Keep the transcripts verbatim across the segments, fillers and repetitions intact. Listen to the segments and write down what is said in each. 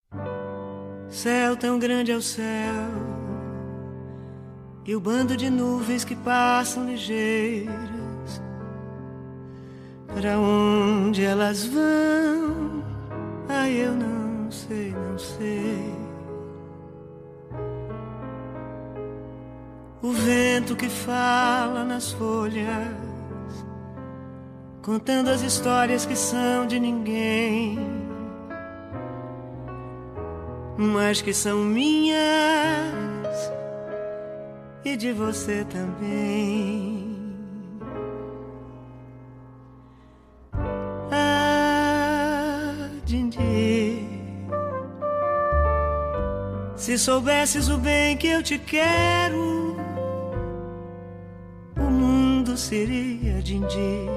Céu tão grande é o céu, e o bando de nuvens que passam ligeiras, para onde elas vão? Ai, eu não sei, não sei. O vento que fala nas folhas, contando as histórias que são de ninguém, mas que são minhas e de você também. Ah, Dindi, se soubesses o bem que eu te quero, o mundo seria Dindi.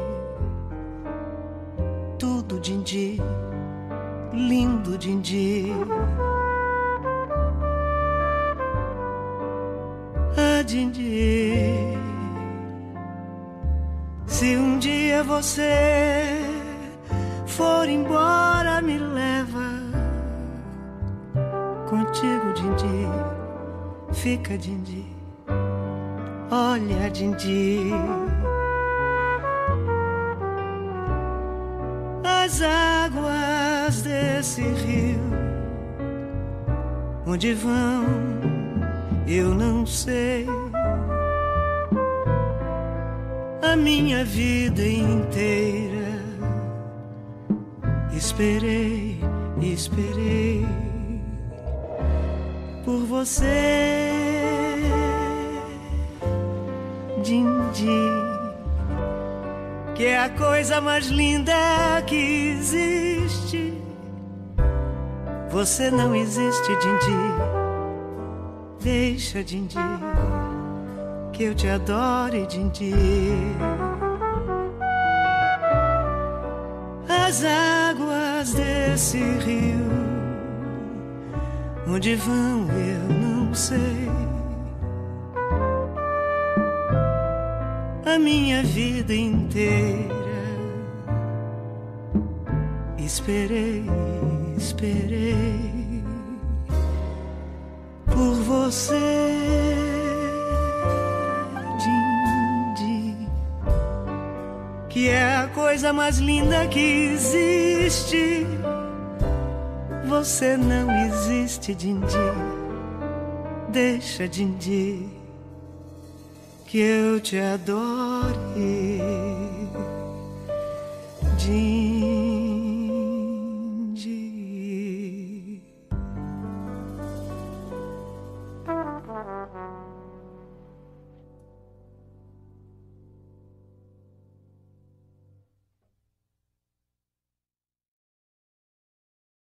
Tudo Dindi, lindo Dindi. Ah, Dindi, se um dia você for embora, me leva contigo, Dindi. Fica, Dindi. Olha, Dindi, as águas desse rio, onde vão, eu não sei. A minha vida inteira esperei, esperei por você, Dindi, que é a coisa mais linda que existe. Você não existe, Dindi. Deixa, Dindi, que eu te adore, Dindi. As águas desse rio, onde vão eu não sei. A minha vida inteira esperei, esperei por você, Dindi, que é a coisa mais linda que existe. Você não existe, Dindi. Deixa, Dindi, que eu te adore, Dindi.